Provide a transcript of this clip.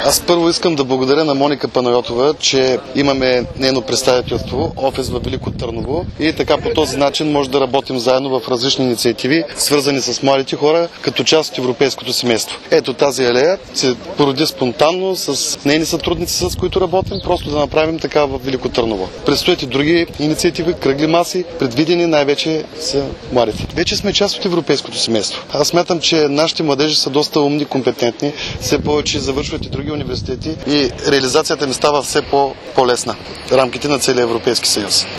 Аз първо искам да благодаря на Моника Панайотова, че имаме нейно представителство, офис във Велико Търново и така по този начин може да работим заедно в различни инициативи, свързани с младите хора, като част от европейското семейство. Ето тази алея се породи спонтанно с нейни сътрудници, с които работим, просто да направим така в Велико Търново. Предстоят и други инициативи, кръгли маси, предвидени най-вече са младите. Вече сме част от европейското семейство. Аз смятам, че нашите младежи са доста умни, компетентни, все повече завършват и други университети и реализацията ни става все по-лесна в рамките на целия Европейски съюз.